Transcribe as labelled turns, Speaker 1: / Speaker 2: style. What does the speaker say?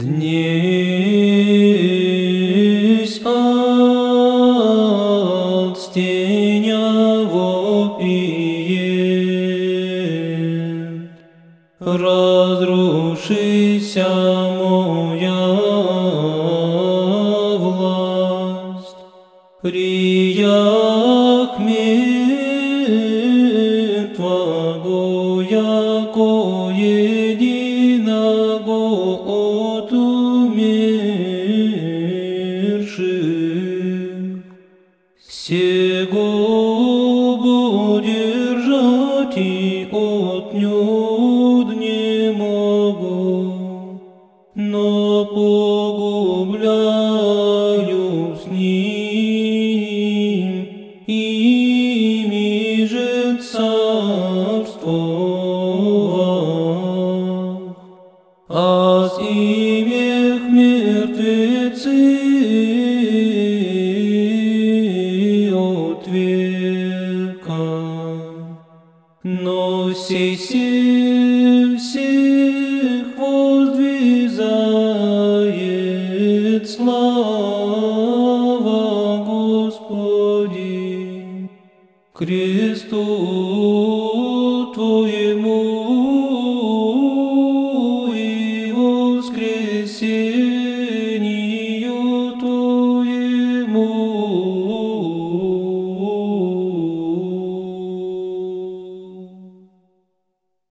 Speaker 1: Днесь от стеня вопиет, разрушися моя власть, прияк мир Твого, яко единого от умерших. Сего удержать и отнюдь не могу, но погубляю с ним, ими же царствовал, а с имех мертвецы от века. Но сей всех воздвизает слава Господи, кресту Твоему.